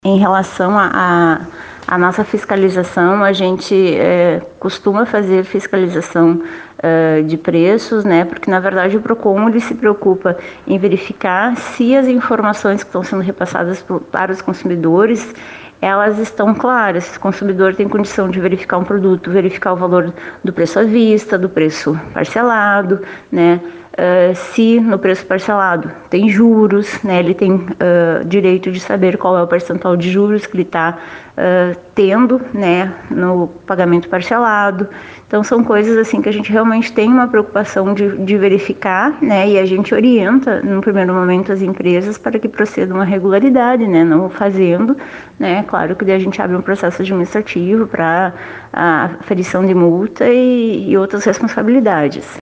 Em relação à nossa fiscalização, a gente costuma fazer fiscalização de preços, né? Porque na verdade o Procon ele se preocupa em verificar se as informações que estão sendo repassadas para os consumidores elas estão claras. Se o consumidor tem condição de verificar um produto, verificar o valor do preço à vista, do preço parcelado, né? Se no preço parcelado tem juros, né? Ele tem direito de saber qual é o percentual de juros que ele está tendo, né? No pagamento parcelado. Então são coisas assim que a gente realmente tem uma preocupação de verificar, né? E a gente orienta no primeiro momento as empresas para que procedam à regularidade, né? Não fazendo, né? Claro que daí a gente abre um processo administrativo para a aferição de multa e outras responsabilidades.